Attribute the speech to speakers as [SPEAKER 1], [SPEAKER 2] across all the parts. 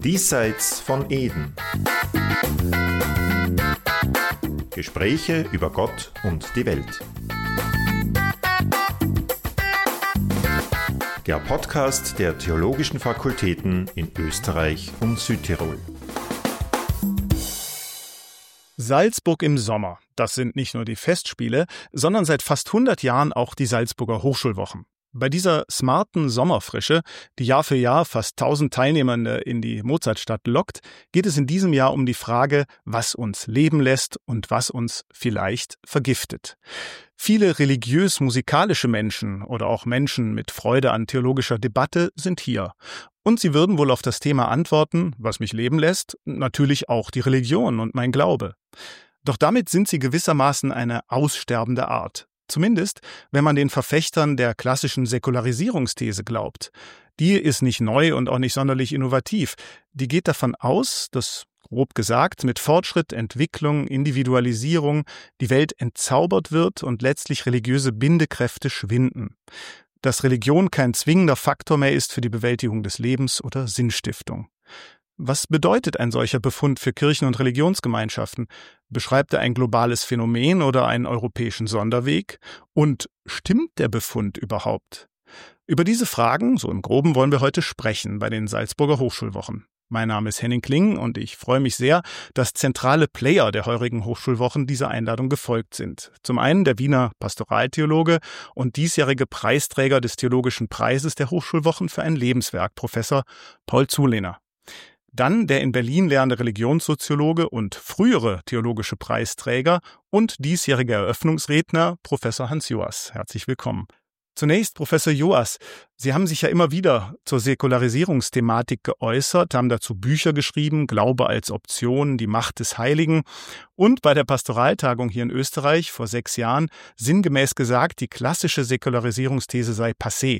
[SPEAKER 1] Diesseits von Eden. Gespräche über Gott und die Welt. Der Podcast der Theologischen Fakultäten in Österreich und Südtirol.
[SPEAKER 2] Salzburg im Sommer. Das sind nicht nur die Festspiele, sondern seit fast 100 Jahren auch die Salzburger Hochschulwochen. Bei dieser smarten Sommerfrische, die Jahr für Jahr fast 1000 Teilnehmende in die Mozartstadt lockt, geht es in diesem Jahr um die Frage, was uns leben lässt und was uns vielleicht vergiftet. Viele religiös-musikalische Menschen oder auch Menschen mit Freude an theologischer Debatte sind hier. Und sie würden wohl auf das Thema antworten, was mich leben lässt, natürlich auch die Religion und mein Glaube. Doch damit sind sie gewissermaßen eine aussterbende Art. Zumindest, wenn man den Verfechtern der klassischen Säkularisierungsthese glaubt. Die ist nicht neu und auch nicht sonderlich innovativ. Die geht davon aus, dass, grob gesagt, mit Fortschritt, Entwicklung, Individualisierung die Welt entzaubert wird und letztlich religiöse Bindekräfte schwinden. Dass Religion kein zwingender Faktor mehr ist für die Bewältigung des Lebens oder Sinnstiftung. Was bedeutet ein solcher Befund für Kirchen und Religionsgemeinschaften? Beschreibt er ein globales Phänomen oder einen europäischen Sonderweg? Und stimmt der Befund überhaupt? Über diese Fragen, so im Groben, wollen wir heute sprechen bei den Salzburger Hochschulwochen. Mein Name ist Henning Kling und ich freue mich sehr, dass zentrale Player der heurigen Hochschulwochen dieser Einladung gefolgt sind. Zum einen der Wiener Pastoraltheologe und diesjährige Preisträger des Theologischen Preises der Hochschulwochen für ein Lebenswerk, Professor Paul Zulehner. Dann der in Berlin lehrende Religionssoziologe und frühere theologische Preisträger und diesjährige Eröffnungsredner, Professor Hans Joas. Herzlich willkommen. Zunächst, Professor Joas, Sie haben sich ja immer wieder zur Säkularisierungsthematik geäußert, haben dazu Bücher geschrieben, Glaube als Option, die Macht des Heiligen und bei der Pastoraltagung hier in Österreich vor 6 Jahren sinngemäß gesagt, die klassische Säkularisierungsthese sei passé.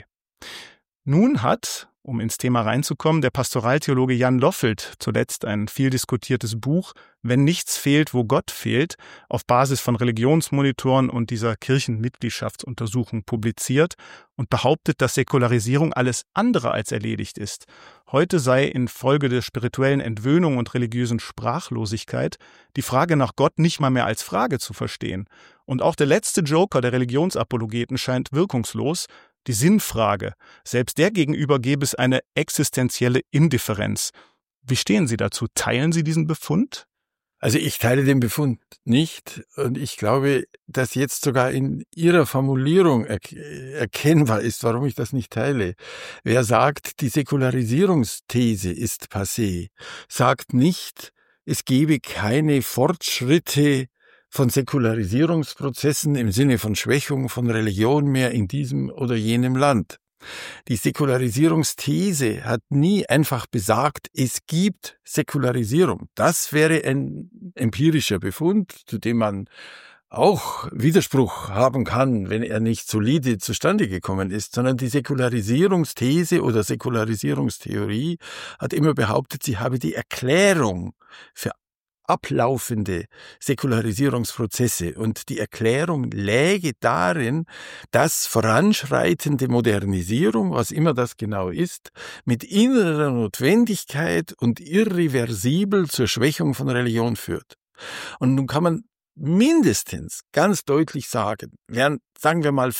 [SPEAKER 2] Nun hat, um ins Thema reinzukommen, der Pastoraltheologe Jan Loffelt zuletzt ein viel diskutiertes Buch »Wenn nichts fehlt, wo Gott fehlt« auf Basis von Religionsmonitoren und dieser Kirchenmitgliedschaftsuntersuchung publiziert und behauptet, dass Säkularisierung alles andere als erledigt ist. Heute sei infolge der spirituellen Entwöhnung und religiösen Sprachlosigkeit die Frage nach Gott nicht mal mehr als Frage zu verstehen. Und auch der letzte Joker der Religionsapologeten scheint wirkungslos, die Sinnfrage. Selbst der gegenüber gäbe es eine existenzielle Indifferenz. Wie stehen Sie dazu? Teilen Sie diesen Befund?
[SPEAKER 3] Also ich teile den Befund nicht und ich glaube, dass jetzt sogar in Ihrer Formulierung erkennbar ist, warum ich das nicht teile. Wer sagt, die Säkularisierungsthese ist passé, sagt nicht, es gebe keine Fortschritte von Säkularisierungsprozessen im Sinne von Schwächung von Religion mehr in diesem oder jenem Land. Die Säkularisierungsthese hat nie einfach besagt, es gibt Säkularisierung. Das wäre ein empirischer Befund, zu dem man auch Widerspruch haben kann, wenn er nicht solide zustande gekommen ist, sondern die Säkularisierungsthese oder Säkularisierungstheorie hat immer behauptet, sie habe die Erklärung für ablaufende Säkularisierungsprozesse. Und die Erklärung läge darin, dass voranschreitende Modernisierung, was immer das genau ist, mit innerer Notwendigkeit und irreversibel zur Schwächung von Religion führt. Und nun kann man mindestens ganz deutlich sagen, während, sagen wir mal,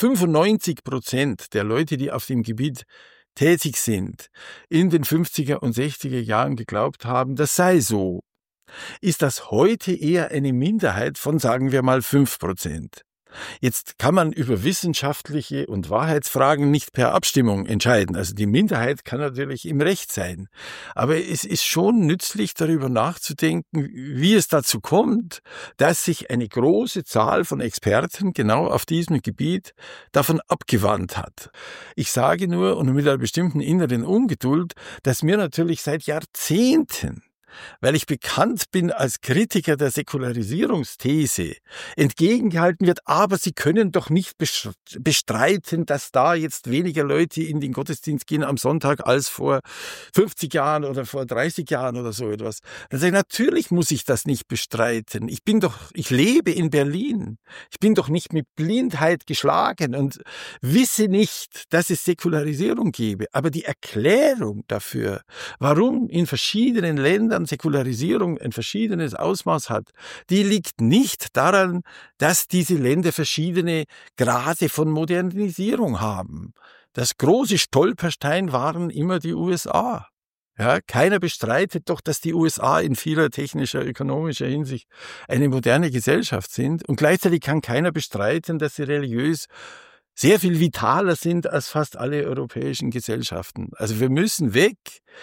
[SPEAKER 3] 95% der Leute, die auf dem Gebiet tätig sind, in den 50er und 60er Jahren geglaubt haben, das sei so, ist das heute eher eine Minderheit von, sagen wir mal, 5%. Jetzt kann man über wissenschaftliche und Wahrheitsfragen nicht per Abstimmung entscheiden. Also die Minderheit kann natürlich im Recht sein. Aber es ist schon nützlich, darüber nachzudenken, wie es dazu kommt, dass sich eine große Zahl von Experten genau auf diesem Gebiet davon abgewandt hat. Ich sage nur, und mit einer bestimmten inneren Ungeduld, dass mir natürlich seit Jahrzehnten weil ich bekannt bin als Kritiker der Säkularisierungsthese, entgegengehalten wird, aber Sie können doch nicht bestreiten, dass da jetzt weniger Leute in den Gottesdienst gehen am Sonntag als vor 50 Jahren oder vor 30 Jahren oder so etwas. Dann sage ich, natürlich muss ich das nicht bestreiten. Ich lebe in Berlin. Ich bin doch nicht mit Blindheit geschlagen und wisse nicht, dass es Säkularisierung gebe. Aber die Erklärung dafür, warum in verschiedenen Ländern Säkularisierung ein verschiedenes Ausmaß hat, die liegt nicht daran, dass diese Länder verschiedene Grade von Modernisierung haben. Das große Stolperstein waren immer die USA. Ja, keiner bestreitet doch, dass die USA in vieler technischer, ökonomischer Hinsicht eine moderne Gesellschaft sind. Und gleichzeitig kann keiner bestreiten, dass sie religiös sehr viel vitaler sind als fast alle europäischen Gesellschaften. Also wir müssen weg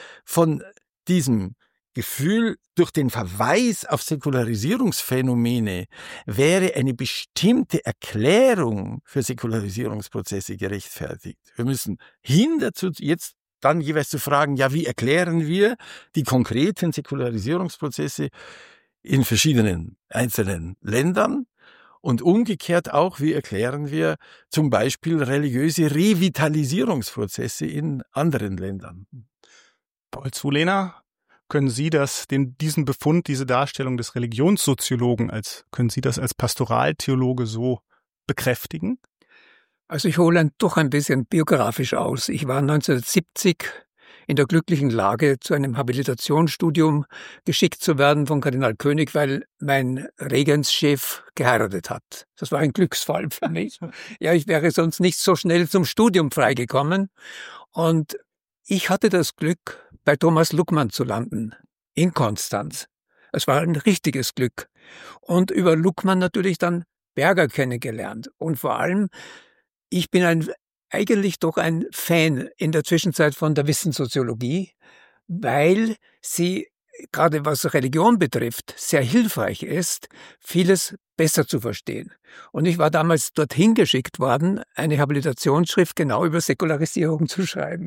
[SPEAKER 3] von diesem Gefühl, durch den Verweis auf Säkularisierungsphänomene wäre eine bestimmte Erklärung für Säkularisierungsprozesse gerechtfertigt. Wir müssen hin dazu, jetzt dann jeweils zu fragen, ja, wie erklären wir die konkreten Säkularisierungsprozesse in verschiedenen einzelnen Ländern? Und umgekehrt auch, wie erklären wir zum Beispiel religiöse Revitalisierungsprozesse in anderen Ländern?
[SPEAKER 2] Paul Zulehner, können Sie diesen Befund, diese Darstellung des Religionssoziologen, können Sie das als Pastoraltheologe so bekräftigen?
[SPEAKER 4] Also ich hole doch ein bisschen biografisch aus. Ich war 1970 in der glücklichen Lage, zu einem Habilitationsstudium geschickt zu werden von Kardinal König, weil mein Regentschef geheiratet hat. Das war ein Glücksfall für mich. Ja, ich wäre sonst nicht so schnell zum Studium freigekommen. Und ich hatte das Glück, bei Thomas Luckmann zu landen, in Konstanz. Es war ein richtiges Glück. Und über Luckmann natürlich dann Berger kennengelernt. Und vor allem, ich bin eigentlich doch ein Fan in der Zwischenzeit von der Wissenssoziologie, weil sie, gerade was Religion betrifft, sehr hilfreich ist, vieles besser zu verstehen. Und ich war damals dorthin geschickt worden, eine Habilitationsschrift genau über Säkularisierung zu schreiben.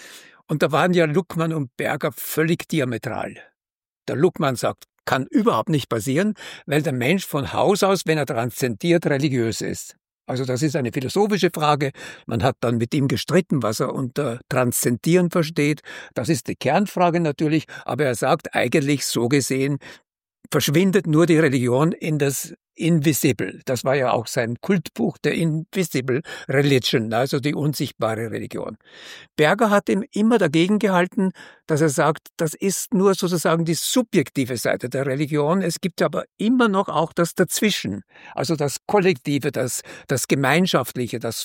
[SPEAKER 4] Und da waren ja Luckmann und Berger völlig diametral. Der Luckmann sagt, kann überhaupt nicht passieren, weil der Mensch von Haus aus, wenn er transzendiert, religiös ist. Also das ist eine philosophische Frage. Man hat dann mit ihm gestritten, was er unter Transzendieren versteht. Das ist die Kernfrage natürlich. Aber er sagt eigentlich, so gesehen, verschwindet nur die Religion in das Invisible. Das war ja auch sein Kultbuch, der Invisible Religion, also die unsichtbare Religion. Berger hat ihm immer dagegen gehalten, dass er sagt, das ist nur sozusagen die subjektive Seite der Religion. Es gibt aber immer noch auch das Dazwischen, also das Kollektive, das Gemeinschaftliche, das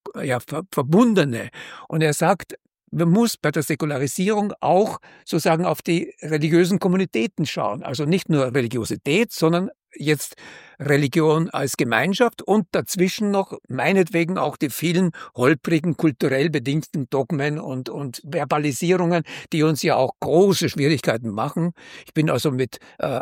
[SPEAKER 4] Verbundene. Und er sagt, man muss bei der Säkularisierung auch sozusagen auf die religiösen Kommunitäten schauen. Also nicht nur Religiosität, sondern jetzt Religion als Gemeinschaft und dazwischen noch meinetwegen auch die vielen holprigen, kulturell bedingten Dogmen und Verbalisierungen, die uns ja auch große Schwierigkeiten machen. Ich bin also mit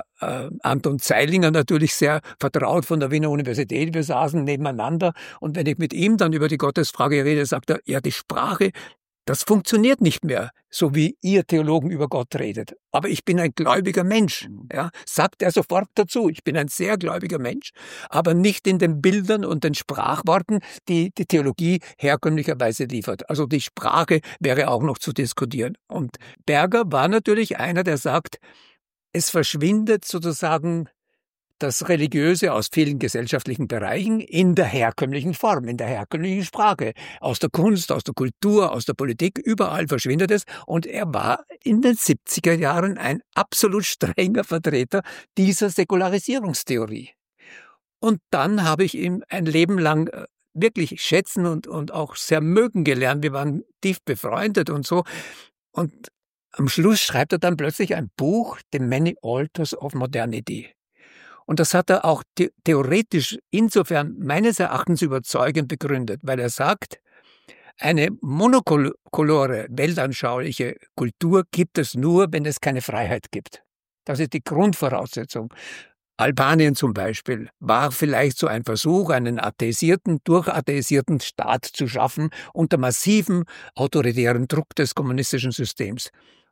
[SPEAKER 4] Anton Zeilinger natürlich sehr vertraut von der Wiener Universität. Wir saßen nebeneinander und wenn ich mit ihm dann über die Gottesfrage rede, sagt er, ja, die Sprache, das funktioniert nicht mehr, so wie ihr Theologen über Gott redet. Aber ich bin ein gläubiger Mensch, ja, sagt er sofort dazu. Ich bin ein sehr gläubiger Mensch, aber nicht in den Bildern und den Sprachworten, die die Theologie herkömmlicherweise liefert. Also die Sprache wäre auch noch zu diskutieren. Und Berger war natürlich einer, der sagt, es verschwindet sozusagen das Religiöse aus vielen gesellschaftlichen Bereichen in der herkömmlichen Form, in der herkömmlichen Sprache. Aus der Kunst, aus der Kultur, aus der Politik, überall verschwindet es. Und er war in den 70er Jahren ein absolut strenger Vertreter dieser Säkularisierungstheorie. Und dann habe ich ihn ein Leben lang wirklich schätzen und auch sehr mögen gelernt. Wir waren tief befreundet und so. Und am Schluss schreibt er dann plötzlich ein Buch, The Many Altars of Modernity. Und das hat er auch theoretisch insofern meines Erachtens überzeugend begründet, weil er sagt, eine monokolore, weltanschauliche Kultur gibt es nur, wenn es keine Freiheit gibt. Das ist die Grundvoraussetzung. Albanien zum Beispiel war vielleicht so ein Versuch, einen durchatheisierten Staat zu schaffen unter massivem autoritären Druck des kommunistischen Systems.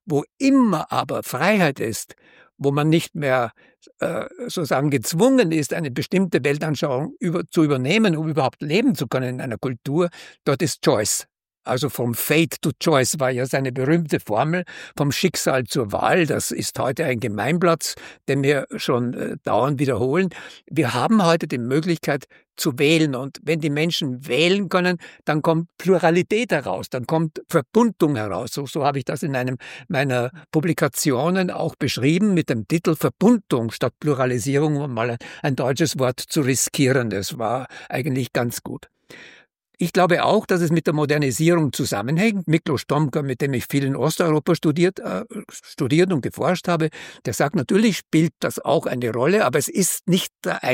[SPEAKER 4] wo immer aber Freiheit ist, wo man nicht mehr sozusagen gezwungen ist, eine bestimmte Weltanschauung zu übernehmen, um überhaupt leben zu können in einer Kultur, dort ist Choice. Also vom Fate to Choice war ja seine berühmte Formel, vom Schicksal zur Wahl. Das ist heute ein Gemeinplatz, den wir schon dauernd wiederholen. Wir haben heute die Möglichkeit zu wählen, und wenn die Menschen wählen können, dann kommt Pluralität heraus, dann kommt Verbundung heraus. So habe ich das in einem meiner Publikationen auch beschrieben mit dem Titel Verbundung statt Pluralisierung, um mal ein deutsches Wort zu riskieren. Das war eigentlich ganz gut. Ich glaube auch, dass es mit der Modernisierung zusammenhängt. Miklos Tomka, mit dem ich viel in Osteuropa studiert und geforscht habe, der sagt, natürlich spielt das auch eine Rolle, aber es ist nicht der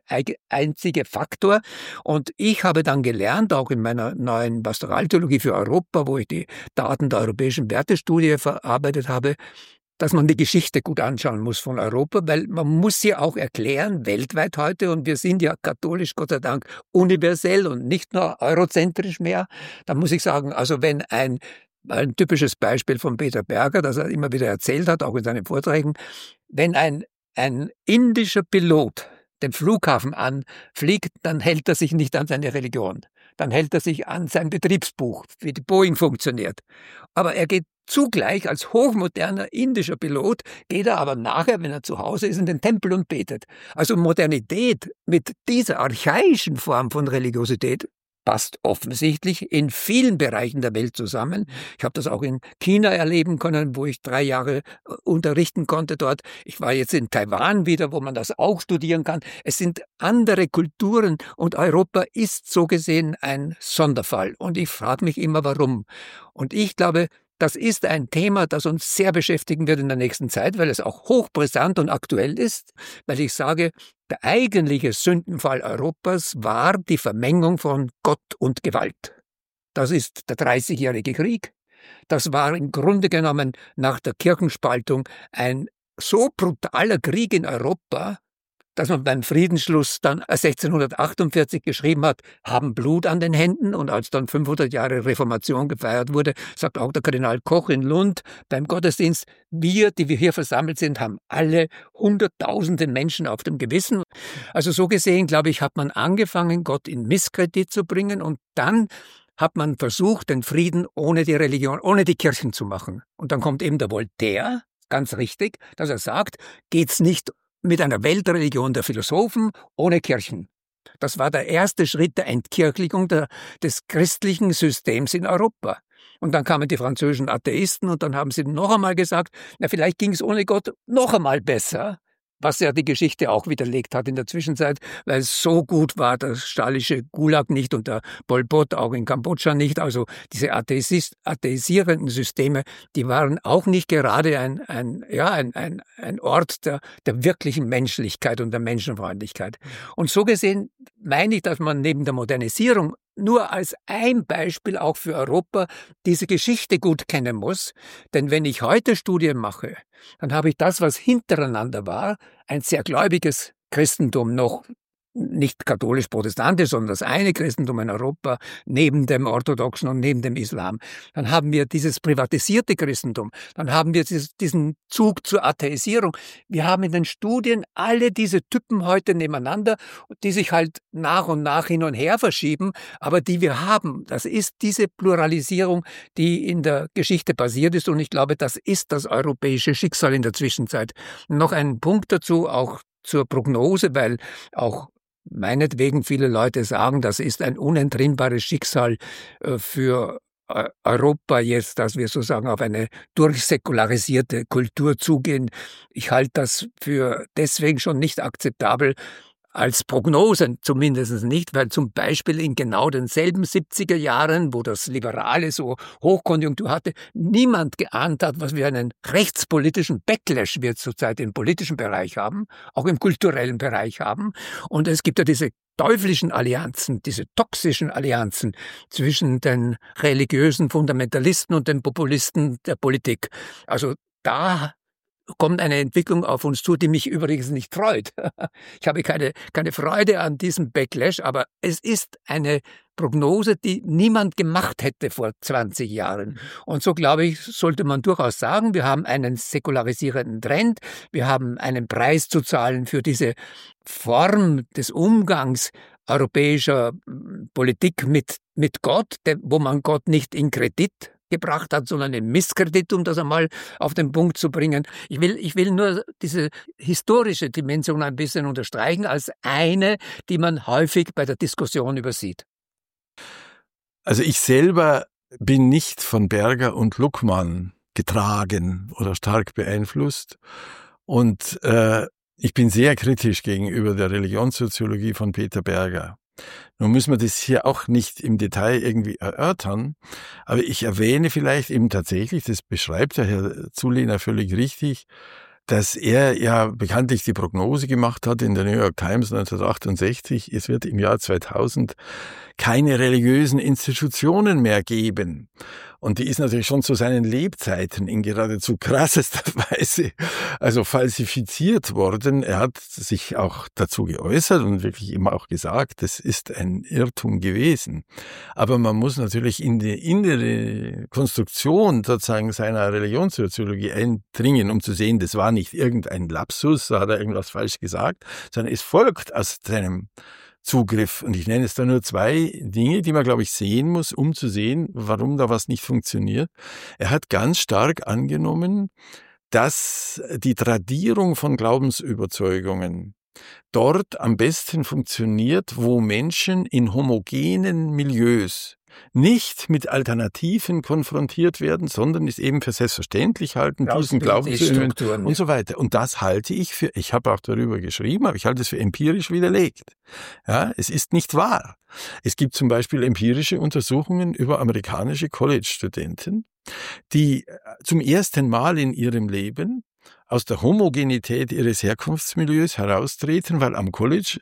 [SPEAKER 4] einzige Faktor. Und ich habe dann gelernt, auch in meiner neuen Pastoraltheologie für Europa, wo ich die Daten der europäischen Wertestudie verarbeitet habe, dass man die Geschichte gut anschauen muss von Europa, weil man muss sie auch erklären, weltweit heute, und wir sind ja katholisch, Gott sei Dank, universell und nicht nur eurozentrisch mehr. Da muss ich sagen, also wenn ein typisches Beispiel von Peter Berger, das er immer wieder erzählt hat, auch in seinen Vorträgen, wenn ein indischer Pilot den Flughafen anfliegt, dann hält er sich nicht an seine Religion. Dann hält er sich an sein Betriebsbuch, wie die Boeing funktioniert. Aber er geht zugleich als hochmoderner indischer Pilot, geht er aber nachher, wenn er zu Hause ist, in den Tempel und betet. Also Modernität mit dieser archaischen Form von Religiosität passt offensichtlich in vielen Bereichen der Welt zusammen. Ich habe das auch in China erleben können, wo ich 3 Jahre unterrichten konnte dort. Ich war jetzt in Taiwan wieder, wo man das auch studieren kann. Es sind andere Kulturen und Europa ist so gesehen ein Sonderfall. Und ich frage mich immer, warum. Und ich glaube, das ist ein Thema, das uns sehr beschäftigen wird in der nächsten Zeit, weil es auch hochbrisant und aktuell ist, weil ich sage, der eigentliche Sündenfall Europas war die Vermengung von Gott und Gewalt. Das ist der 30-jährige Krieg. Das war im Grunde genommen nach der Kirchenspaltung ein so brutaler Krieg in Europa, dass man beim Friedensschluss dann 1648 geschrieben hat, haben Blut an den Händen. Und als dann 500 Jahre Reformation gefeiert wurde, sagt auch der Kardinal Koch in Lund beim Gottesdienst, wir, die wir hier versammelt sind, haben alle Hunderttausende Menschen auf dem Gewissen. Also so gesehen, glaube ich, hat man angefangen, Gott in Misskredit zu bringen, und dann hat man versucht, den Frieden ohne die Religion, ohne die Kirchen zu machen. Und dann kommt eben der Voltaire, ganz richtig, dass er sagt, geht's nicht mit einer Weltreligion der Philosophen ohne Kirchen. Das war der erste Schritt der Entkirchlichung des christlichen Systems in Europa. Und dann kamen die französischen Atheisten und dann haben sie noch einmal gesagt, na, vielleicht ging es ohne Gott noch einmal besser, was ja die Geschichte auch widerlegt hat in der Zwischenzeit, weil es so gut war, das stalinische Gulag nicht und der Pol Pot auch in Kambodscha nicht. Also diese atheisierenden Systeme, die waren auch nicht gerade ein Ort der wirklichen Menschlichkeit und der Menschenfreundlichkeit. Und so gesehen meine ich, dass man neben der Modernisierung nur als ein Beispiel auch für Europa diese Geschichte gut kennen muss. Denn wenn ich heute Studien mache, dann habe ich das, was hintereinander war, ein sehr gläubiges Christentum noch, nicht katholisch-protestantisch, sondern das eine Christentum in Europa neben dem orthodoxen und neben dem Islam. Dann haben wir dieses privatisierte Christentum. Dann haben wir diesen Zug zur Atheisierung. Wir haben in den Studien alle diese Typen heute nebeneinander, die sich halt nach und nach hin und her verschieben, aber die wir haben. Das ist diese Pluralisierung, die in der Geschichte passiert ist, und ich glaube, das ist das europäische Schicksal in der Zwischenzeit. Noch ein Punkt dazu, auch zur Prognose, weil auch meinetwegen viele Leute sagen, das ist ein unentrinnbares Schicksal für Europa jetzt, dass wir sozusagen auf eine durchsäkularisierte Kultur zugehen. Ich halte das für deswegen schon nicht akzeptabel, als Prognosen zumindest nicht, weil zum Beispiel in genau denselben 70er Jahren, wo das Liberale so Hochkonjunktur hatte, niemand geahnt hat, was wir einen rechtspolitischen Backlash wir zurzeit im politischen Bereich haben, auch im kulturellen Bereich haben. Und es gibt ja diese teuflischen Allianzen, diese toxischen Allianzen zwischen den religiösen Fundamentalisten und den Populisten der Politik. Also da kommt eine Entwicklung auf uns zu, die mich übrigens nicht freut. Ich habe keine Freude an diesem Backlash, aber es ist eine Prognose, die niemand gemacht hätte vor 20 Jahren. Und so, glaube ich, sollte man durchaus sagen, wir haben einen säkularisierenden Trend, wir haben einen Preis zu zahlen für diese Form des Umgangs europäischer Politik mit Gott, wo man Gott nicht in Kredit gebracht hat, sondern in Misskredit, um das einmal auf den Punkt zu bringen. Ich will nur diese historische Dimension ein bisschen unterstreichen als eine, die man häufig bei der Diskussion übersieht.
[SPEAKER 3] Also ich selber bin nicht von Berger und Luckmann getragen oder stark beeinflusst und ich bin sehr kritisch gegenüber der Religionssoziologie von Peter Berger. Nun müssen wir das hier auch nicht im Detail irgendwie erörtern, aber ich erwähne vielleicht eben tatsächlich, das beschreibt der Herr Zulehner völlig richtig, dass er ja bekanntlich die Prognose gemacht hat in der New York Times 1968, es wird im Jahr 2000 keine religiösen Institutionen mehr geben. Und die ist natürlich schon zu seinen Lebzeiten in geradezu krassester Weise falsifiziert worden. Er hat sich auch dazu geäußert und wirklich immer auch gesagt, das ist ein Irrtum gewesen. Aber man muss natürlich in die innere Konstruktion sozusagen seiner Religionssoziologie eindringen, um zu sehen, das war nicht irgendein Lapsus, da hat er irgendwas falsch gesagt, sondern es folgt aus seinem Zugriff. Und ich nenne es da nur 2 Dinge, die man, glaube ich, sehen muss, um zu sehen, warum da was nicht funktioniert. Er hat ganz stark angenommen, dass die Tradierung von Glaubensüberzeugungen dort am besten funktioniert, wo Menschen in homogenen Milieus nicht mit Alternativen konfrontiert werden, sondern es eben für selbstverständlich halten, diesen Glauben zu üben und so weiter. Und das halte ich für, ich habe auch darüber geschrieben, aber ich halte es für empirisch widerlegt. Ja, es ist nicht wahr. Es gibt zum Beispiel empirische Untersuchungen über amerikanische College-Studenten, die zum ersten Mal in ihrem Leben aus der Homogenität ihres Herkunftsmilieus heraustreten, weil am College,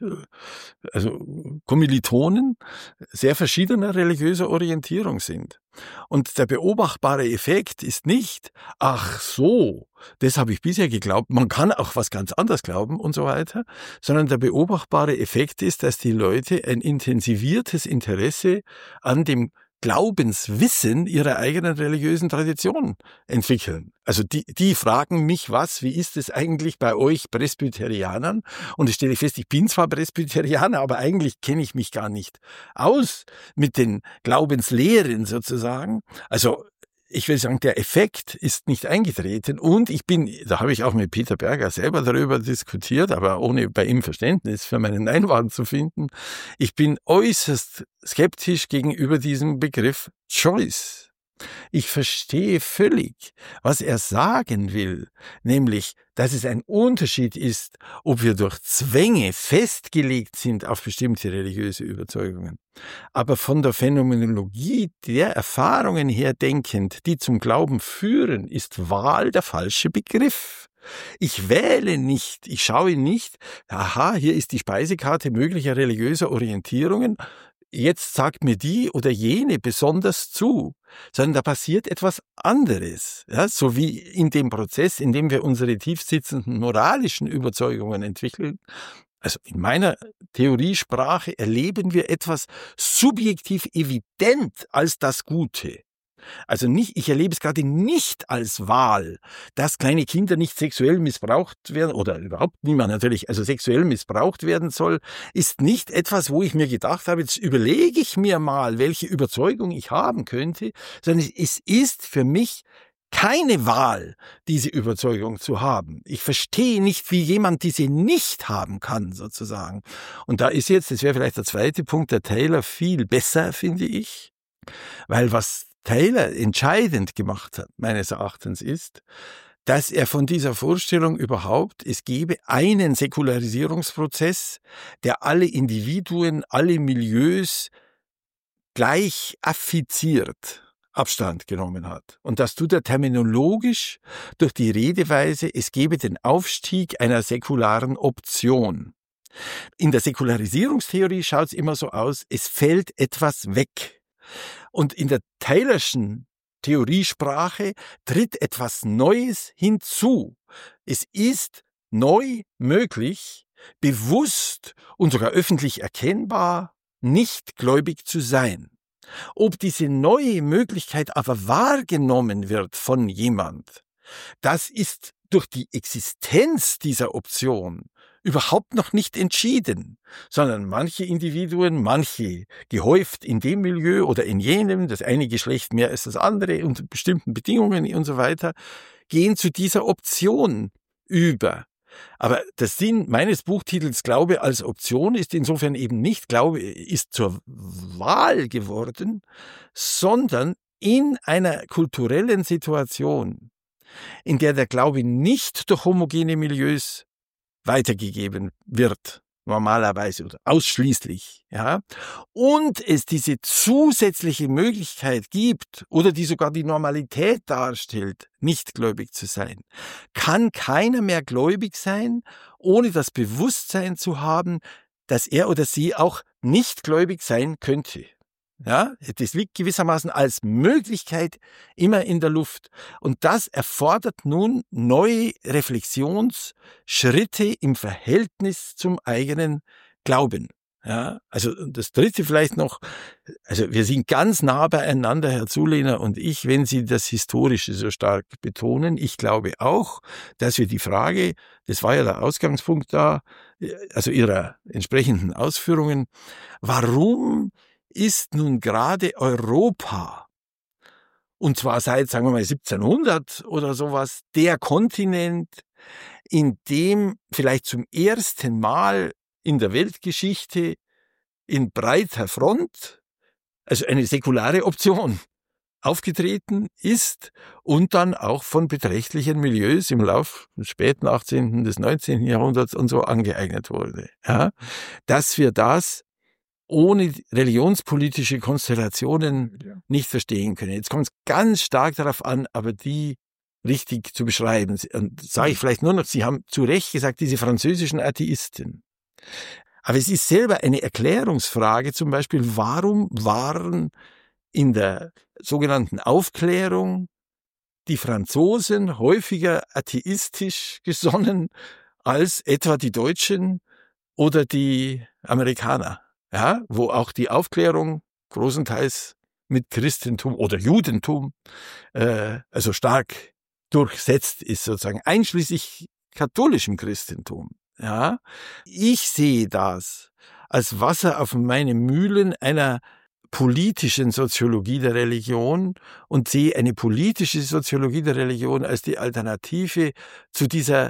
[SPEAKER 3] Kommilitonen sehr verschiedener religiöser Orientierung sind. Und der beobachtbare Effekt ist nicht, ach so, das habe ich bisher geglaubt, man kann auch was ganz anderes glauben und so weiter, sondern der beobachtbare Effekt ist, dass die Leute ein intensiviertes Interesse an dem Glaubenswissen ihrer eigenen religiösen Tradition entwickeln. Also die fragen mich wie ist es eigentlich bei euch Presbyterianern? Und ich stelle fest, ich bin zwar Presbyterianer, aber eigentlich kenne ich mich gar nicht aus mit den Glaubenslehren sozusagen. Also ich will sagen, der Effekt ist nicht eingetreten und da habe ich auch mit Peter Berger selber darüber diskutiert, aber ohne bei ihm Verständnis für meinen Einwand zu finden. Ich bin äußerst skeptisch gegenüber diesem Begriff Choice. Ich verstehe völlig, was er sagen will, nämlich, dass es ein Unterschied ist, ob wir durch Zwänge festgelegt sind auf bestimmte religiöse Überzeugungen. Aber von der Phänomenologie der Erfahrungen her denkend, die zum Glauben führen, ist Wahl der falsche Begriff. Ich wähle nicht, ich schaue nicht, hier ist die Speisekarte möglicher religiöser Orientierungen, jetzt sagt mir die oder jene besonders zu, sondern da passiert etwas anderes. Ja, so wie in dem Prozess, in dem wir unsere tiefsitzenden moralischen Überzeugungen entwickeln. Also in meiner Theoriesprache erleben wir etwas subjektiv evident als das Gute. Also ich erlebe es gerade nicht als Wahl, dass kleine Kinder nicht sexuell missbraucht werden oder überhaupt niemand natürlich, also sexuell missbraucht werden soll, ist nicht etwas, wo ich mir gedacht habe, jetzt überlege ich mir mal, welche Überzeugung ich haben könnte, sondern es ist für mich keine Wahl, diese Überzeugung zu haben. Ich verstehe nicht, wie jemand diese nicht haben kann, sozusagen. Und da ist jetzt, das wäre vielleicht der zweite Punkt, der Taylor viel besser, finde ich, weil was Taylor entscheidend gemacht hat, meines Erachtens, ist, dass er von dieser Vorstellung überhaupt, es gebe einen Säkularisierungsprozess, der alle Individuen, alle Milieus gleich affiziert, Abstand genommen hat. Und das tut er terminologisch durch die Redeweise, es gebe den Aufstieg einer säkularen Option. In der Säkularisierungstheorie schaut es immer so aus, es fällt etwas weg. Und in der Taylorschen Theoriesprache tritt etwas Neues hinzu. Es ist neu möglich, bewusst und sogar öffentlich erkennbar nicht gläubig zu sein. Ob diese neue Möglichkeit aber wahrgenommen wird von jemand, das ist durch die Existenz dieser Option überhaupt noch nicht entschieden, sondern manche Individuen, manche gehäuft in dem Milieu oder in jenem, das eine Geschlecht mehr als das andere unter bestimmten Bedingungen und so weiter, gehen zu dieser Option über. Aber der Sinn meines Buchtitels Glaube als Option ist insofern eben nicht Glaube ist zur Wahl geworden, sondern in einer kulturellen Situation, in der der Glaube nicht durch homogene Milieus weitergegeben wird, normalerweise oder ausschließlich, ja, und es diese zusätzliche Möglichkeit gibt oder die sogar die Normalität darstellt, nicht gläubig zu sein, kann keiner mehr gläubig sein, ohne das Bewusstsein zu haben, dass er oder sie auch nicht gläubig sein könnte. Ja, das liegt gewissermaßen als Möglichkeit immer in der Luft. Und das erfordert nun neue Reflexionsschritte im Verhältnis zum eigenen Glauben. Ja, also das Dritte vielleicht noch, also wir sind ganz nah beieinander, Herr Zulehner und ich, wenn Sie das Historische so stark betonen. Ich glaube auch, dass wir die Frage, das war ja der Ausgangspunkt da, also Ihrer entsprechenden Ausführungen, warum ist nun gerade Europa, und zwar seit, sagen wir mal, 1700 oder sowas, der Kontinent, in dem vielleicht zum ersten Mal in der Weltgeschichte in breiter Front, also eine säkulare Option, aufgetreten ist und dann auch von beträchtlichen Milieus im Lauf des späten 18., des 19. Jahrhunderts und so angeeignet wurde. Ja, dass wir das ohne religionspolitische Konstellationen nicht verstehen können. Jetzt kommt es ganz stark darauf an, aber die richtig zu beschreiben. Und sage ich vielleicht nur noch, Sie haben zu Recht gesagt, diese französischen Atheisten. Aber es ist selber eine Erklärungsfrage, zum Beispiel, warum waren in der sogenannten Aufklärung die Franzosen häufiger atheistisch gesonnen als etwa die Deutschen oder die Amerikaner? Ja, wo auch die Aufklärung großenteils mit Christentum oder Judentum also stark durchsetzt ist, sozusagen, einschließlich katholischem Christentum. Ja, ich sehe das als Wasser auf meine Mühlen einer politischen Soziologie der Religion und sehe eine politische Soziologie der Religion als die Alternative zu dieser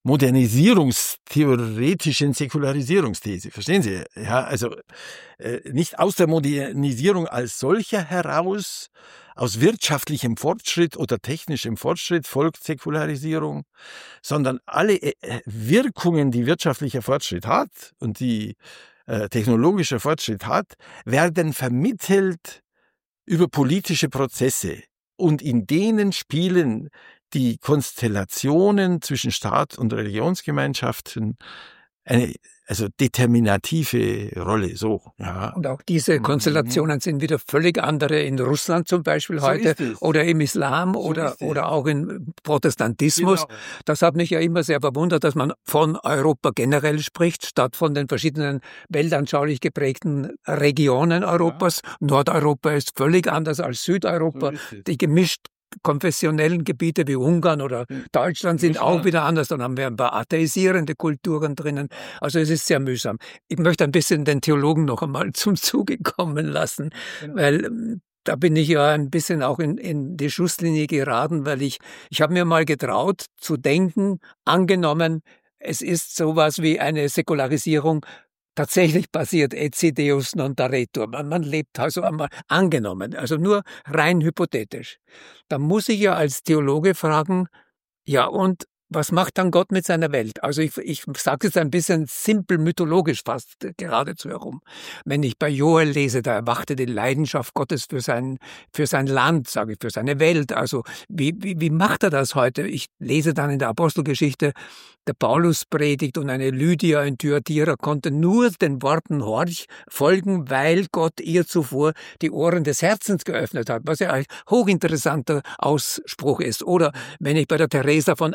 [SPEAKER 3] modernisierungstheoretischen Säkularisierungsthese. Verstehen Sie? Ja, also nicht aus der Modernisierung als solcher heraus, aus wirtschaftlichem Fortschritt oder technischem Fortschritt folgt Säkularisierung, sondern alle Wirkungen, die wirtschaftlicher Fortschritt hat und die technologischer Fortschritt hat, werden vermittelt über politische Prozesse. Und in denen spielen die Konstellationen zwischen Staat und Religionsgemeinschaften eine determinative Rolle, so, ja.
[SPEAKER 4] Und auch diese Konstellationen sind wieder völlig andere in Russland zum Beispiel heute oder im Islam oder auch im Protestantismus. Genau. Das hat mich ja immer sehr verwundert, dass man von Europa generell spricht, statt von den verschiedenen weltanschaulich geprägten Regionen Europas. Ja. Nordeuropa ist völlig anders als Südeuropa. So die gemischt konfessionellen Gebiete wie Ungarn oder Deutschland sind auch wieder anders. Dann haben wir ein paar atheisierende Kulturen drinnen. Also es ist sehr mühsam. Ich möchte ein bisschen den Theologen noch einmal zum Zuge kommen lassen, weil da bin ich ja ein bisschen auch in die Schusslinie geraten, weil ich habe mir mal getraut zu denken, angenommen, es ist sowas wie eine Säkularisierung tatsächlich passiert, ecce Deus non daretur. Man lebt also einmal angenommen, also nur rein hypothetisch. Da muss ich ja als Theologe fragen, ja und was macht dann Gott mit seiner Welt? Also ich sage es ein bisschen simpel mythologisch fast geradezu herum. Wenn ich bei Joel lese, da erwachte die Leidenschaft Gottes für sein Land, sage ich, für seine Welt. Also wie macht er das heute? Ich lese dann in der Apostelgeschichte, der Paulus predigt und eine Lydia in Thyatira konnte nur den Worten Horch folgen, weil Gott ihr zuvor die Ohren des Herzens geöffnet hat, was ja ein hochinteressanter Ausspruch ist. Oder wenn ich bei der Teresa von Avila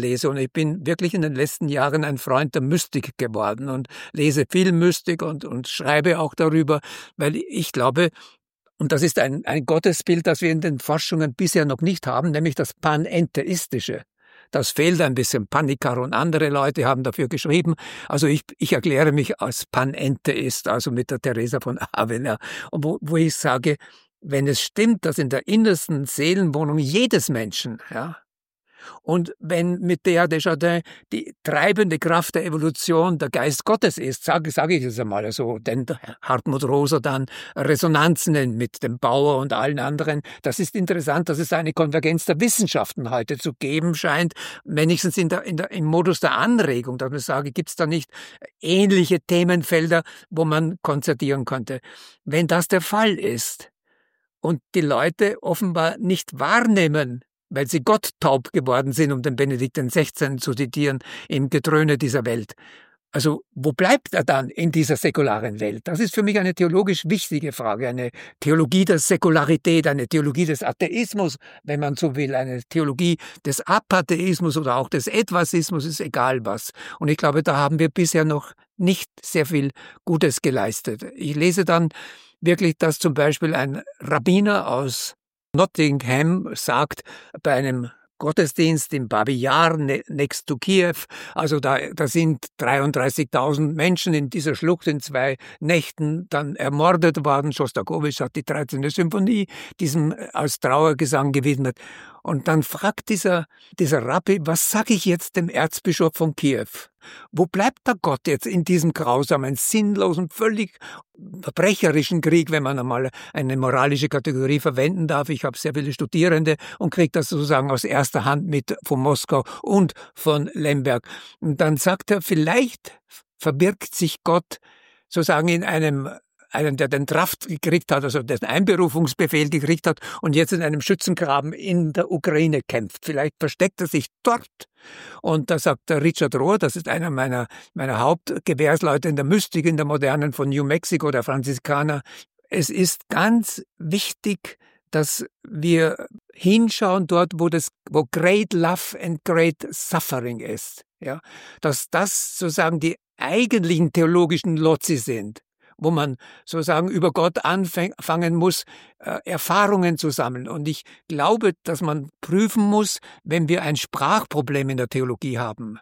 [SPEAKER 4] lese. Und ich bin wirklich in den letzten Jahren ein Freund der Mystik geworden und lese viel Mystik und schreibe auch darüber, weil ich glaube, und das ist ein Gottesbild, das wir in den Forschungen bisher noch nicht haben, nämlich das Panentheistische. Das fehlt ein bisschen. Panikkar und andere Leute haben dafür geschrieben. Also ich erkläre mich als Panentheist, also mit der Teresa von Avila. Und wo ich sage, wenn es stimmt, dass in der innersten Seelenwohnung jedes Menschen, ja, und wenn mit der Desjardins die treibende Kraft der Evolution der Geist Gottes ist, sage ich es einmal so, denn Hartmut Rosa dann Resonanzen mit dem Bauer und allen anderen, das ist interessant, dass es eine Konvergenz der Wissenschaften heute zu geben scheint, wenigstens im Modus der Anregung, dass man sage, gibt es da nicht ähnliche Themenfelder, wo man konzertieren könnte. Wenn das der Fall ist und die Leute offenbar nicht wahrnehmen, weil sie Gott taub geworden sind, um den Benedikt XVI. Zu zitieren, im Gedröhne dieser Welt. Also wo bleibt er dann in dieser säkularen Welt? Das ist für mich eine theologisch wichtige Frage, eine Theologie der Säkularität, eine Theologie des Atheismus, wenn man so will, eine Theologie des Apatheismus oder auch des Etwasismus, ist egal was. Und ich glaube, da haben wir bisher noch nicht sehr viel Gutes geleistet. Ich lese dann wirklich, dass zum Beispiel ein Rabbiner aus Nottingham sagt, bei einem Gottesdienst in Babi Yar, next to Kiew, also da sind 33.000 Menschen in dieser Schlucht in 2 Nächten dann ermordet worden. Schostakowitsch hat die 13. Symphonie diesem als Trauergesang gewidmet. Und dann fragt dieser Rabbi, was sage ich jetzt dem Erzbischof von Kiew? Wo bleibt der Gott jetzt in diesem grausamen, sinnlosen, völlig verbrecherischen Krieg, wenn man einmal eine moralische Kategorie verwenden darf? Ich habe sehr viele Studierende und kriege das sozusagen aus erster Hand mit von Moskau und von Lemberg. Und dann sagt er, vielleicht verbirgt sich Gott sozusagen in einen, der den Draft gekriegt hat, also den Einberufungsbefehl gekriegt hat und jetzt in einem Schützengraben in der Ukraine kämpft. Vielleicht versteckt er sich dort. Und da sagt der Richard Rohr, das ist einer meiner Hauptgewährsleute in der Mystik, in der Modernen von New Mexico, der Franziskaner. Es ist ganz wichtig, dass wir hinschauen dort, wo great love and great suffering ist. Ja, dass das sozusagen die eigentlichen theologischen Lozi sind, wo man sozusagen über Gott anfangen muss, Erfahrungen zu sammeln. Und ich glaube, dass man prüfen muss, wenn wir ein Sprachproblem in der Theologie haben,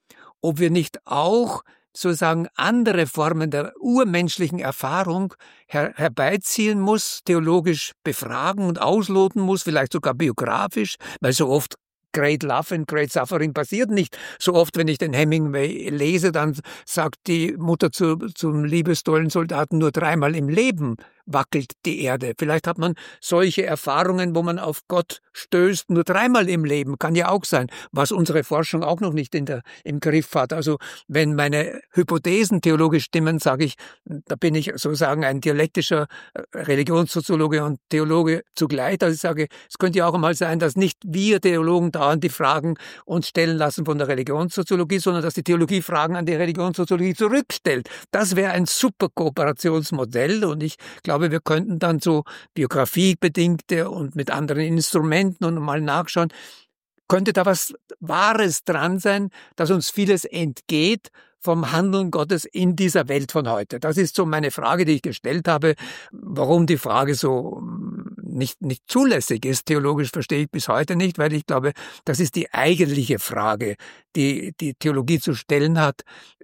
[SPEAKER 4] ob wir nicht auch sozusagen andere Formen der urmenschlichen Erfahrung herbeiziehen muss, theologisch befragen und ausloten muss, vielleicht sogar biografisch, weil so oft Great Love and Great Suffering passiert nicht. So oft, wenn ich den Hemingway lese, dann sagt die Mutter zum liebestollen Soldaten, nur 3-mal im Leben wackelt die Erde. Vielleicht hat man solche Erfahrungen, wo man auf Gott stößt, nur 3-mal im Leben. Kann ja auch sein, was unsere Forschung auch noch nicht im Griff hat. Also wenn meine Hypothesen theologisch stimmen, sage ich, da bin ich sozusagen ein dialektischer Religionssoziologe und Theologe zugleich, dass ich sage, es könnte ja auch einmal sein, dass nicht wir Theologen dauernd die Fragen uns stellen lassen von der Religionssoziologie, sondern dass die Theologie Fragen an die Religionssoziologie zurückstellt. Das wäre ein super Kooperationsmodell und ich glaube, wir könnten dann so biografiebedingte und mit anderen Instrumenten und mal nachschauen, könnte da was Wahres dran sein, dass uns vieles entgeht vom Handeln Gottes in dieser Welt von heute. Das ist so meine Frage, die ich gestellt habe. Warum die Frage so nicht zulässig ist, theologisch verstehe ich bis heute nicht, weil ich glaube, das ist die eigentliche Frage, die Theologie zu stellen hat.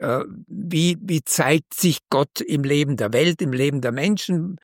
[SPEAKER 4] Wie zeigt sich Gott im Leben der Welt, im Leben der Menschen?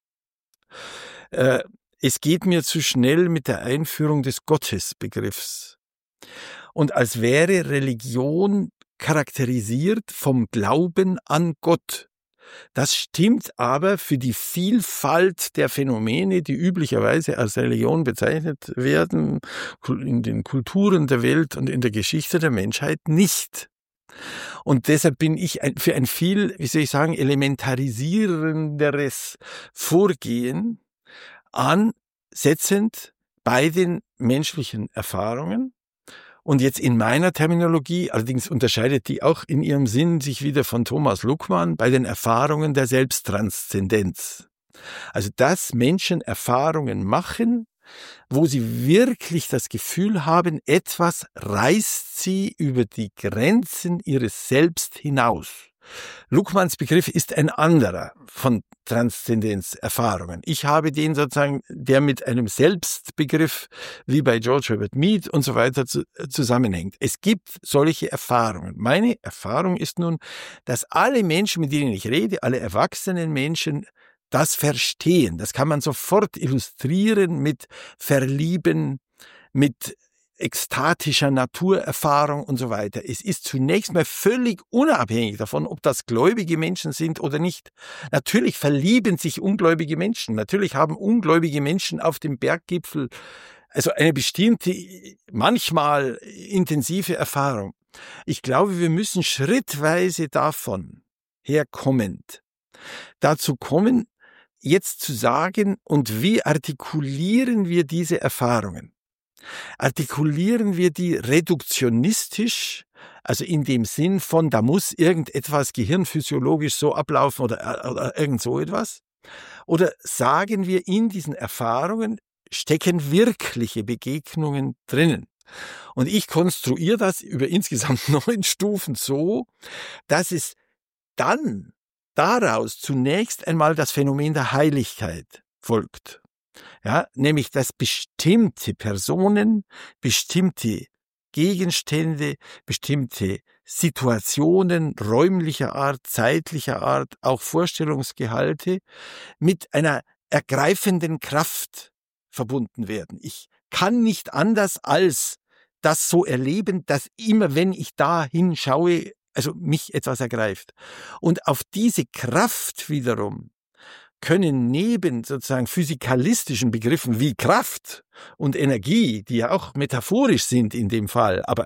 [SPEAKER 3] Es geht mir zu schnell mit der Einführung des Gottesbegriffs. Und als wäre Religion charakterisiert vom Glauben an Gott. Das stimmt aber für die Vielfalt der Phänomene, die üblicherweise als Religion bezeichnet werden, in den Kulturen der Welt und in der Geschichte der Menschheit nicht. Und deshalb bin ich für ein viel, elementarisierenderes Vorgehen ansetzend bei den menschlichen Erfahrungen. Und jetzt in meiner Terminologie, allerdings unterscheidet die auch in ihrem Sinn sich wieder von Thomas Luckmann, bei den Erfahrungen der Selbsttranszendenz. Also dass Menschen Erfahrungen machen, wo sie wirklich das Gefühl haben, etwas reißt sie über die Grenzen ihres Selbst hinaus. Luckmanns Begriff ist ein anderer von Transzendenzerfahrungen. Ich habe den sozusagen, der mit einem Selbstbegriff wie bei George Herbert Mead und so weiter zusammenhängt. Es gibt solche Erfahrungen. Meine Erfahrung ist nun, dass alle Menschen, mit denen ich rede, alle erwachsenen Menschen, das verstehen. Das kann man sofort illustrieren mit Verlieben, mit ekstatischer Naturerfahrung und so weiter. Es ist zunächst mal völlig unabhängig davon, ob das gläubige Menschen sind oder nicht. Natürlich verlieben sich ungläubige Menschen. Natürlich haben ungläubige Menschen auf dem Berggipfel also eine bestimmte, manchmal intensive Erfahrung. Ich glaube, wir müssen schrittweise davon herkommend dazu kommen, jetzt zu sagen, und wie artikulieren wir diese Erfahrungen? Artikulieren wir die reduktionistisch, also in dem Sinn von, da muss irgendetwas gehirnphysiologisch so ablaufen oder irgend so etwas? Oder sagen wir, in diesen Erfahrungen stecken wirkliche Begegnungen drinnen? Und ich konstruiere das über insgesamt 9 Stufen so, dass es dann daraus zunächst einmal das Phänomen der Heiligkeit folgt. Ja, nämlich, dass bestimmte Personen, bestimmte Gegenstände, bestimmte Situationen räumlicher Art, zeitlicher Art, auch Vorstellungsgehalte mit einer ergreifenden Kraft verbunden werden. Ich kann nicht anders als das so erleben, dass immer, wenn ich da hinschaue, also mich etwas ergreift. Und auf diese Kraft wiederum können neben sozusagen physikalistischen Begriffen wie Kraft und Energie, die ja auch metaphorisch sind in dem Fall, aber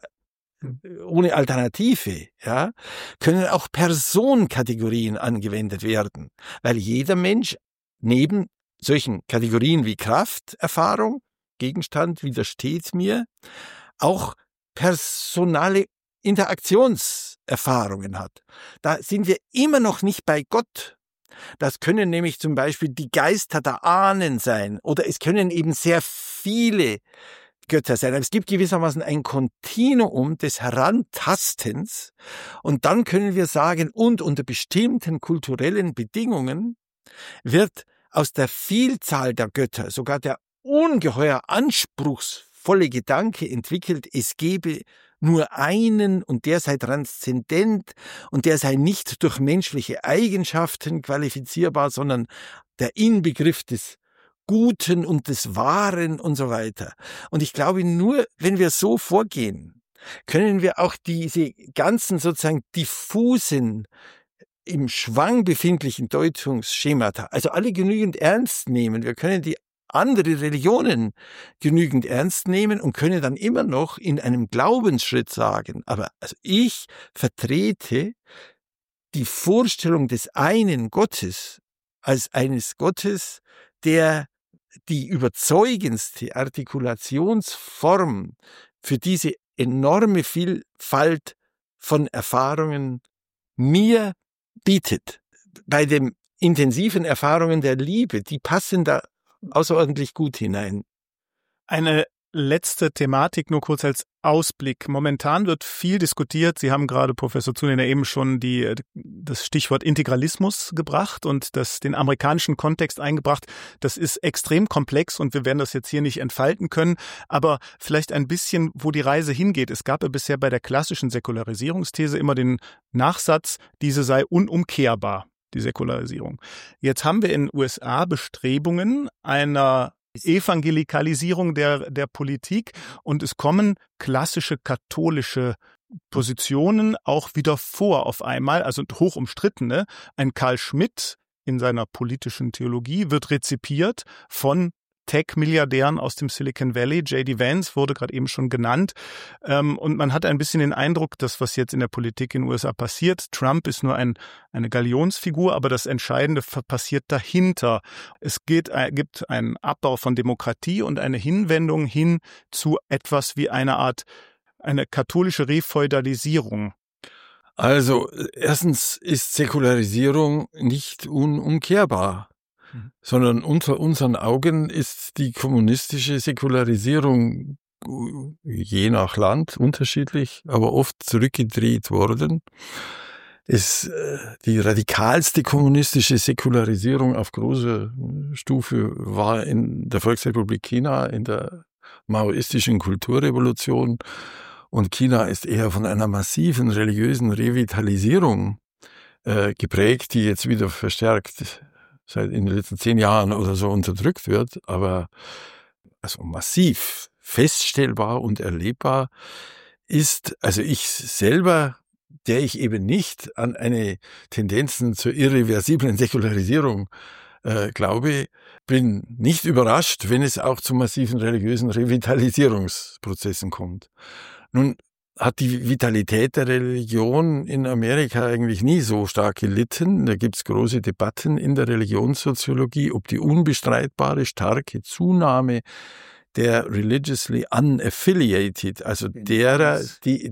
[SPEAKER 3] ohne Alternative, ja, können auch Personenkategorien angewendet werden, weil jeder Mensch neben solchen Kategorien wie Kraft, Erfahrung, Gegenstand widersteht mir, auch personale Interaktionserfahrungen hat. Da sind wir immer noch nicht bei Gott. Das können nämlich zum Beispiel die Geister der Ahnen sein oder es können eben sehr viele Götter sein. Aber es gibt gewissermaßen ein Kontinuum des Herantastens und dann können wir sagen, und unter bestimmten kulturellen Bedingungen wird aus der Vielzahl der Götter sogar der ungeheuer anspruchsvolle Gedanke entwickelt, es gebe nur einen und der sei transzendent und der sei nicht durch menschliche Eigenschaften qualifizierbar, sondern der Inbegriff des Guten und des Wahren und so weiter. Und ich glaube, nur wenn wir so vorgehen, können wir auch diese ganzen sozusagen diffusen, im Schwang befindlichen Deutungsschemata, also alle genügend ernst nehmen. Wir können die andere Religionen genügend ernst nehmen und können dann immer noch in einem Glaubensschritt sagen, aber also ich vertrete die Vorstellung des einen Gottes als eines Gottes, der die überzeugendste Artikulationsform für diese enorme Vielfalt von Erfahrungen mir bietet. Bei den intensiven Erfahrungen der Liebe, die passen da außerordentlich gut hinein.
[SPEAKER 2] Eine letzte Thematik nur kurz als Ausblick. Momentan wird viel diskutiert. Sie haben gerade, Professor Zunehner, eben schon das Stichwort Integralismus gebracht und den amerikanischen Kontext eingebracht. Das ist extrem komplex und wir werden das jetzt hier nicht entfalten können. Aber vielleicht ein bisschen, wo die Reise hingeht. Es gab ja bisher bei der klassischen Säkularisierungsthese immer den Nachsatz, diese sei unumkehrbar, die Säkularisierung. Jetzt haben wir in den USA Bestrebungen einer Evangelikalisierung der Politik und es kommen klassische katholische Positionen auch wieder vor auf einmal, also hoch umstrittene. Ein Carl Schmitt in seiner politischen Theologie wird rezipiert von Tech-Milliardären aus dem Silicon Valley. J.D. Vance wurde gerade eben schon genannt. Und man hat ein bisschen den Eindruck, dass was jetzt in der Politik in den USA passiert, Trump ist nur eine Galionsfigur, aber das Entscheidende passiert dahinter. Es gibt einen Abbau von Demokratie und eine Hinwendung hin zu etwas wie eine katholische Refeudalisierung.
[SPEAKER 3] Also, erstens ist Säkularisierung nicht unumkehrbar. sondern unter unseren Augen ist die kommunistische Säkularisierung je nach Land unterschiedlich, aber oft zurückgedreht worden. Die radikalste kommunistische Säkularisierung auf großer Stufe war in der Volksrepublik China in der maoistischen Kulturrevolution. Und China ist eher von einer massiven religiösen Revitalisierung geprägt, die jetzt wieder verstärkt seit in den letzten 10 Jahren oder so unterdrückt wird. Aber also massiv feststellbar und erlebbar ist, also ich selber, der ich eben nicht an eine Tendenzen zur irreversiblen Säkularisierung glaube, bin nicht überrascht, wenn es auch zu massiven religiösen Revitalisierungsprozessen kommt. Nun hat die Vitalität der Religion in Amerika eigentlich nie so stark gelitten. Da gibt es große Debatten in der Religionssoziologie, ob die unbestreitbare starke Zunahme der religiously unaffiliated, also derer, die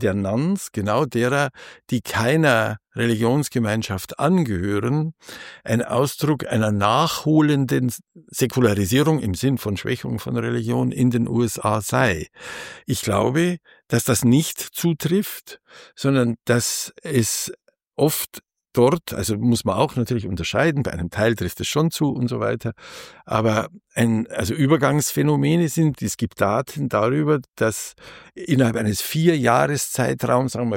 [SPEAKER 3] keiner Religionsgemeinschaft angehören, ein Ausdruck einer nachholenden Säkularisierung im Sinn von Schwächung von Religion in den USA sei. Ich glaube, dass das nicht zutrifft, sondern dass es oft dort, also muss man auch natürlich unterscheiden, bei einem Teil trifft es schon zu und so weiter, aber also Übergangsphänomene sind, es gibt Daten darüber, dass innerhalb eines 4-Jahres-Zeitraums, sagen wir mal,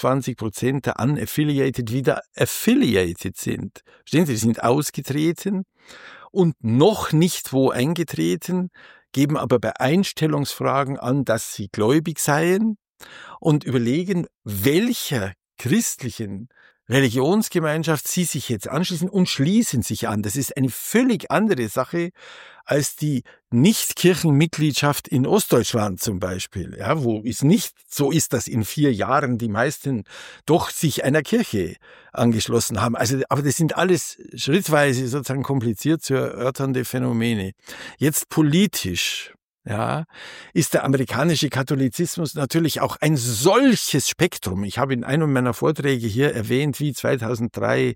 [SPEAKER 3] 25% der Unaffiliated wieder affiliated sind. Verstehen Sie, die sind ausgetreten und noch nicht wo eingetreten, geben aber bei Einstellungsfragen an, dass sie gläubig seien und überlegen, welcher christlichen Religionsgemeinschaft sie sich jetzt anschließen und schließen sich an. Das ist eine völlig andere Sache als die Nicht-Kirchenmitgliedschaft in Ostdeutschland zum Beispiel, ja, wo es nicht so ist, dass in 4 Jahren die meisten doch sich einer Kirche angeschlossen haben. Also, aber das sind alles schrittweise sozusagen kompliziert zu erörternde Phänomene. Jetzt politisch. Ja, ist der amerikanische Katholizismus natürlich auch ein solches Spektrum. Ich habe in einem meiner Vorträge hier erwähnt, wie 2003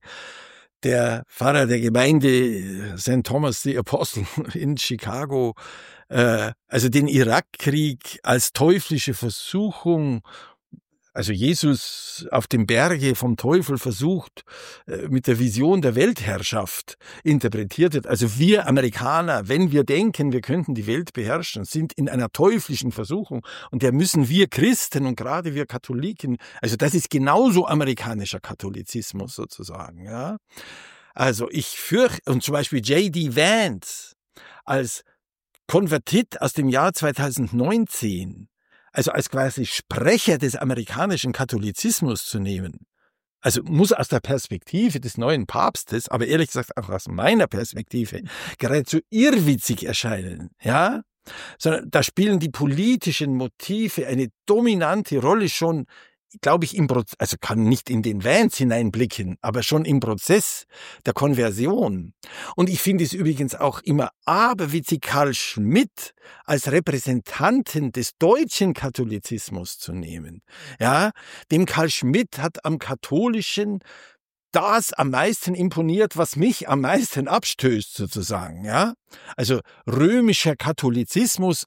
[SPEAKER 3] der Pfarrer der Gemeinde St. Thomas the Apostle in Chicago, also den Irakkrieg als teuflische Versuchung, also Jesus auf dem Berge vom Teufel versucht, mit der Vision der Weltherrschaft interpretiert wird. Also wir Amerikaner, wenn wir denken, wir könnten die Welt beherrschen, sind in einer teuflischen Versuchung und der müssen wir Christen und gerade wir Katholiken, also das ist genauso amerikanischer Katholizismus sozusagen. Ja. Also ich fürchte, und zum Beispiel J.D. Vance als Konvertit aus dem Jahr 2019, also als quasi Sprecher des amerikanischen Katholizismus zu nehmen, also muss aus der Perspektive des neuen Papstes, aber ehrlich gesagt auch aus meiner Perspektive, geradezu irrwitzig erscheinen, ja? Sondern da spielen die politischen Motive eine dominante Rolle schon, glaube ich, also kann nicht in den Vance hineinblicken, aber schon im Prozess der Konversion. Und ich finde es übrigens auch immer aberwitzig, Karl Schmidt als Repräsentanten des deutschen Katholizismus zu nehmen. Ja, dem Karl Schmidt hat am Katholischen das am meisten imponiert, was mich am meisten abstößt, sozusagen. Ja, also römischer Katholizismus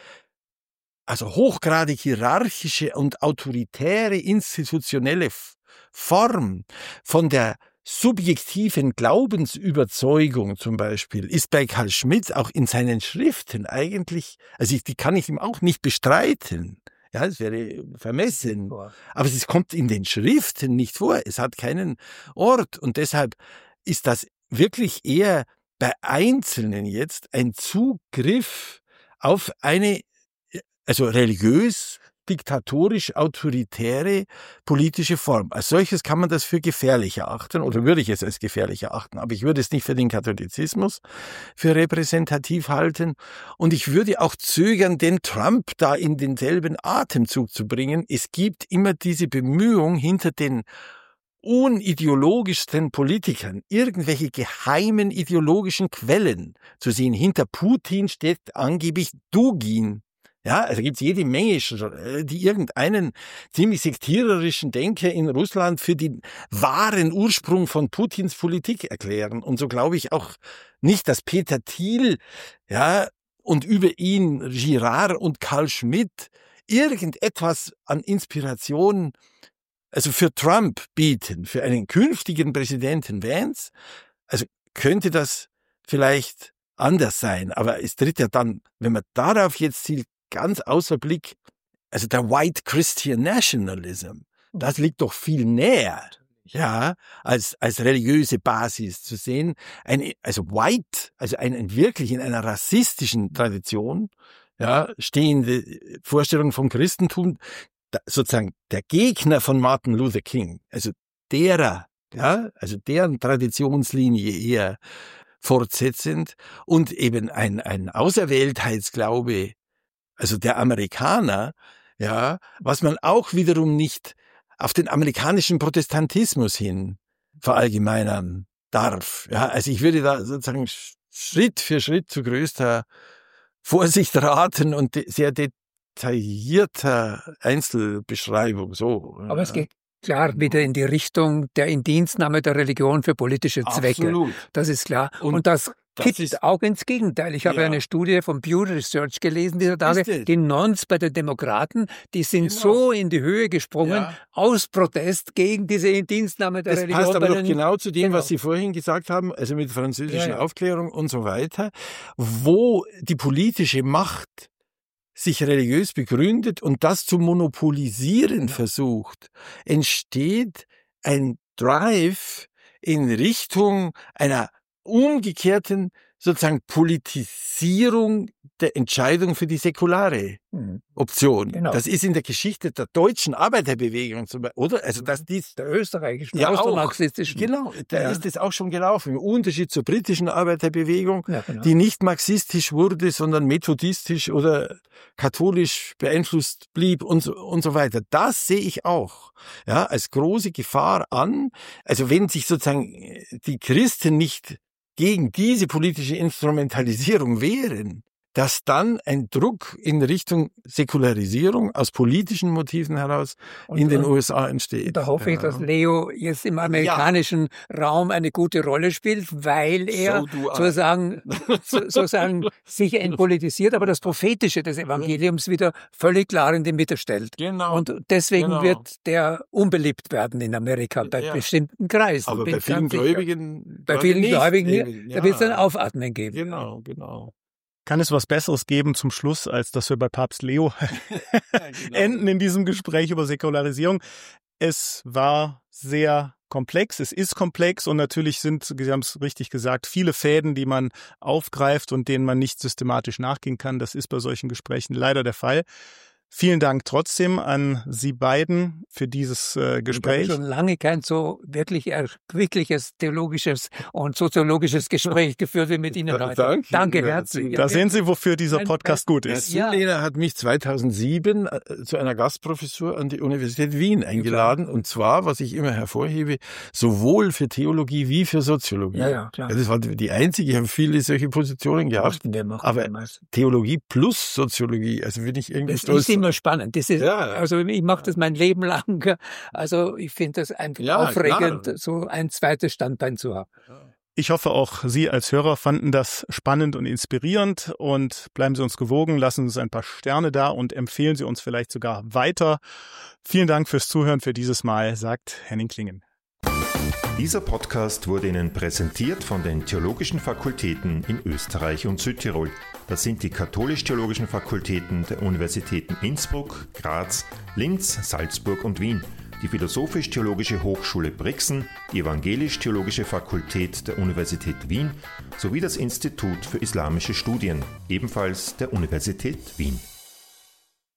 [SPEAKER 3] also hochgradig hierarchische und autoritäre institutionelle Form von der subjektiven Glaubensüberzeugung zum Beispiel ist bei Karl Schmidt auch in seinen Schriften eigentlich, also die kann ich ihm auch nicht bestreiten. Ja, es wäre vermessen. Aber es kommt in den Schriften nicht vor. Es hat keinen Ort. Und deshalb ist das wirklich eher bei Einzelnen jetzt ein Zugriff auf eine also religiös, diktatorisch, autoritäre politische Form. Als solches kann man das für gefährlich erachten, oder würde ich es als gefährlich erachten, aber ich würde es nicht für den Katholizismus für repräsentativ halten und ich würde auch zögern, den Trump da in denselben Atemzug zu bringen. Es gibt immer diese Bemühung hinter den unideologischsten Politikern, irgendwelche geheimen ideologischen Quellen zu sehen. Hinter Putin steht angeblich Dugin. Ja, also gibt's jede Menge, die irgendeinen ziemlich sektiererischen Denker in Russland für den wahren Ursprung von Putins Politik erklären. Und so glaube ich auch nicht, dass Peter Thiel, ja, und über ihn Girard und Carl Schmitt irgendetwas an Inspiration, also für Trump bieten, für einen künftigen Präsidenten Vance. Also könnte das vielleicht anders sein. Aber es tritt ja dann, wenn man darauf jetzt zielt, ganz außer Blick, also der White Christian Nationalism, das liegt doch viel näher, ja, als religiöse Basis zu sehen. Also wirklich in einer rassistischen Tradition, ja, stehende Vorstellung vom Christentum, sozusagen der Gegner von Martin Luther King, also deren Traditionslinie eher fortsetzend und eben ein Auserwähltheitsglaube, also der Amerikaner, ja, was man auch wiederum nicht auf den amerikanischen Protestantismus hin verallgemeinern darf. Ja, also ich würde da sozusagen Schritt für Schritt zu größter Vorsicht raten und sehr detaillierter Einzelbeschreibung, so.
[SPEAKER 4] Aber es geht klar wieder in die Richtung der Indienstnahme der Religion für politische Zwecke.
[SPEAKER 3] Absolut.
[SPEAKER 4] Das ist klar. Und das kippt auch ins Gegenteil. Ich habe eine Studie vom Pew Research gelesen dieser Tage. Die Nons bei den Demokraten, die sind so in die Höhe gesprungen, aus Protest gegen diese Indienstnahme der Religion.
[SPEAKER 3] Das passt aber doch genau zu dem, was Sie vorhin gesagt haben, also mit französischen Aufklärung und so weiter, wo die politische Macht sich religiös begründet und das zu monopolisieren versucht, entsteht ein Drive in Richtung einer umgekehrten sozusagen Politisierung der Entscheidung für die säkulare Option. Genau. Das ist in der Geschichte der deutschen Arbeiterbewegung zum Beispiel, oder? Also dass dies
[SPEAKER 4] der österreichischen,
[SPEAKER 3] ja
[SPEAKER 4] austromarxistischen.
[SPEAKER 3] Genau, da ist es auch schon gelaufen. Im Unterschied zur britischen Arbeiterbewegung, die nicht marxistisch wurde, sondern methodistisch oder katholisch beeinflusst blieb und so weiter. Das sehe ich auch, ja, als große Gefahr an. Also wenn sich sozusagen die Christen nicht gegen diese politische Instrumentalisierung wehren, dass dann ein Druck in Richtung Säkularisierung aus politischen Motiven heraus in den USA entsteht.
[SPEAKER 4] Da hoffe ich, dass Leo jetzt im amerikanischen Raum eine gute Rolle spielt, weil er sozusagen sich entpolitisiert, aber das Prophetische des Evangeliums wieder völlig klar in die Mitte stellt.
[SPEAKER 3] Genau.
[SPEAKER 4] Und deswegen wird der unbeliebt werden in Amerika bei bestimmten Kreisen.
[SPEAKER 3] Aber bei vielen Gläubigen,
[SPEAKER 4] da wird es ein Aufatmen geben.
[SPEAKER 3] Genau.
[SPEAKER 2] Kann es was Besseres geben zum Schluss, als dass wir bei Papst Leo enden in diesem Gespräch über Säkularisierung? Es war sehr komplex, es ist komplex und natürlich sind, Sie haben es richtig gesagt, viele Fäden, die man aufgreift und denen man nicht systematisch nachgehen kann. Das ist bei solchen Gesprächen leider der Fall. Vielen Dank trotzdem an Sie beiden für dieses Gespräch.
[SPEAKER 4] Ich habe schon lange kein so wirklich erquickliches theologisches und soziologisches Gespräch geführt wie mit Ihnen heute. Danke herzlich.
[SPEAKER 2] Da sehen Sie, wofür dieser Podcast gut ist.
[SPEAKER 3] Herr Zulehner hat mich 2007 zu einer Gastprofessur an die Universität Wien eingeladen. Und zwar, was ich immer hervorhebe, sowohl für Theologie wie für Soziologie.
[SPEAKER 4] Ja, klar.
[SPEAKER 3] Das war die einzige, ich habe viele solche Positionen gehabt. Aber Theologie plus Soziologie, also bin ich irgendwie stolz.
[SPEAKER 4] Immer spannend. Das ist, also ich mache das mein Leben lang. Also ich finde das einfach aufregend, so ein zweites Standbein zu haben.
[SPEAKER 2] Ich hoffe, auch Sie als Hörer fanden das spannend und inspirierend und bleiben Sie uns gewogen, lassen Sie uns ein paar Sterne da und empfehlen Sie uns vielleicht sogar weiter. Vielen Dank fürs Zuhören für dieses Mal, sagt Henning Klingen.
[SPEAKER 1] Dieser Podcast wurde Ihnen präsentiert von den Theologischen Fakultäten in Österreich und Südtirol. Das sind die Katholisch-Theologischen Fakultäten der Universitäten Innsbruck, Graz, Linz, Salzburg und Wien, die Philosophisch-Theologische Hochschule Brixen, die Evangelisch-Theologische Fakultät der Universität Wien sowie das Institut für Islamische Studien, ebenfalls der Universität Wien.